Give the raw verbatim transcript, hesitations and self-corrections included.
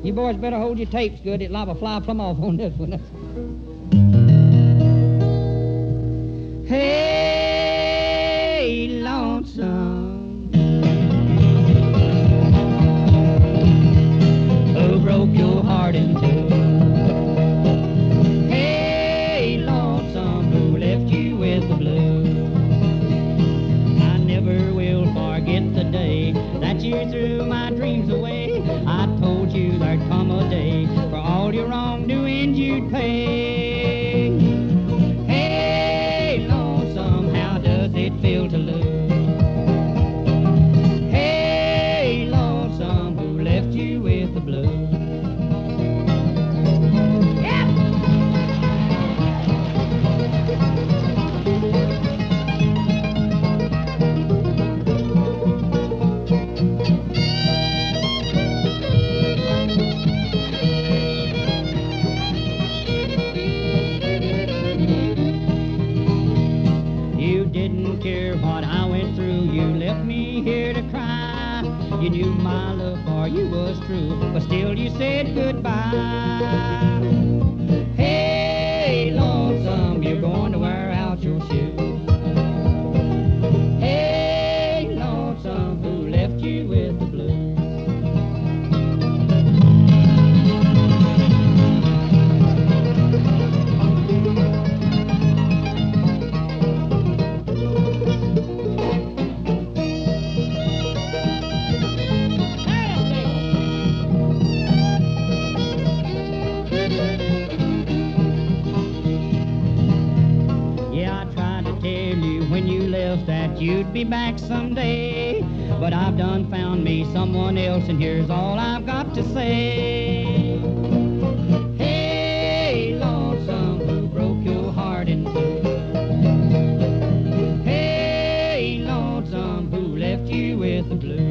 You boys better hold your tapes good. It'll have a fly plumb off on this one. Hey, lonesome, who broke your heart in two? Hey, lonesome, who left you with the blues? I never will forget the day that you threw my dreams away. I told you there'd come a day for all your wrongdoings you'd pay. Hey, lonesome, how does it feel to lose? Hey, lonesome, who left you with the blues? You knew my love for you was true, but still you said goodbye. Hey, lonesome, you're going to wear out your shoes. Hey, lonesome, who left you with the blues? That you'd be back someday, but I've done found me someone else, and here's all I've got to say. Hey, lonesome, who broke your heart in two? Hey, lonesome, who left you with the blues?